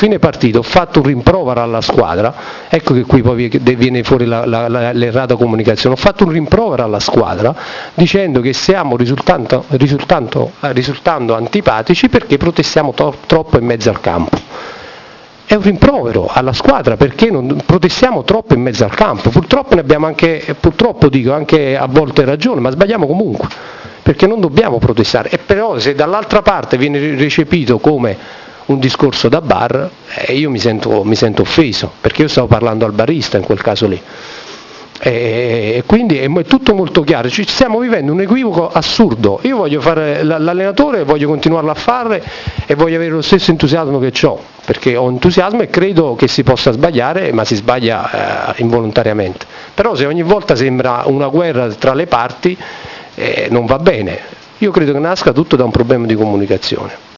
fine partita ho fatto un rimprovero alla squadra, ecco che qui poi viene fuori l'errata comunicazione, ho fatto un rimprovero alla squadra dicendo che stiamo risultando antipatici perché protestiamo troppo in mezzo al campo. È un rimprovero alla squadra perché non protestiamo troppo in mezzo al campo. Purtroppo ne abbiamo anche a volte ragione, ma sbagliamo comunque, perché non dobbiamo protestare. E però se dall'altra parte viene recepito come un discorso da bar, io mi sento offeso, perché io stavo parlando al barista in quel caso lì. E quindi è tutto molto chiaro, ci stiamo vivendo un equivoco assurdo. Io voglio fare l'allenatore, voglio continuarlo a fare e voglio avere lo stesso entusiasmo che ho, perché ho entusiasmo e credo che si possa sbagliare, ma si sbaglia involontariamente. Però se ogni volta sembra una guerra tra le parti non va bene. Io credo che nasca tutto da un problema di comunicazione.